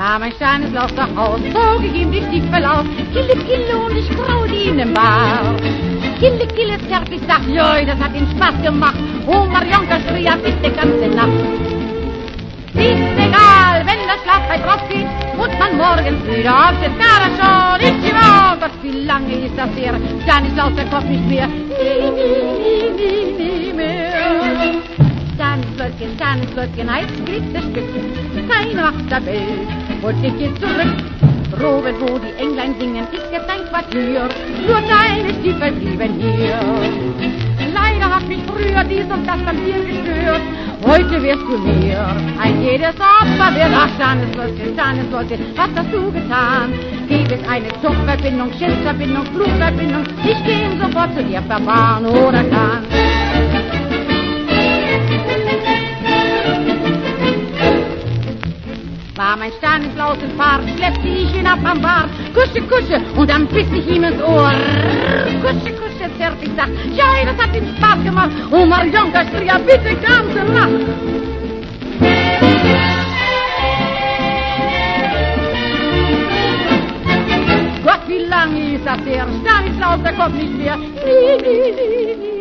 War mein Stanislaus nach Haus, zog ich ihm die Stiefel aus. Kille, Kille und ich kraute ihm den Bart. Kille, Kille, zärtlich sagt, joi, das hat ihm Spaß gemacht. Oh, Marionka schrie er bis die ganze Nacht. Ist egal, wenn das Schlaf bei drauf geht, muss man morgens wieder auf den Skala schon. Ich war, Gott, wie lange ist das her? Stanislaus, der Kopf nicht mehr. Nie mehr. Stanislaus, heißt das Stück. Keine Macht der Welt, wollte ich jetzt zurück. Robert, wo die Englein singen, ist jetzt ein Quartier. Nur deine Stiefel blieben hier. Leider hat mich früher dies und das an dir gestört. Heute wirst du mir ein jedes Opfer werden. Ach, Stanislaus, was hast du getan? Gibt es eine Zugverbindung, Schiffsverbindung, Flugverbindung? Ich gehe sofort zu dir, verfahren oder kann. War mein Stanislaus in Fahrt, schleppte ich ihn ab am Bart. Kusche, Kusche, und dann biss ich ihm ins Ohr. Kusche, Kusche, zärtlich sagt, ja, das hat ihm Spaß gemacht. Oh, Marionka schrie er bitte ganze Nacht. Gott, wie lange ist das her? Stanislaus, der kommt nicht mehr.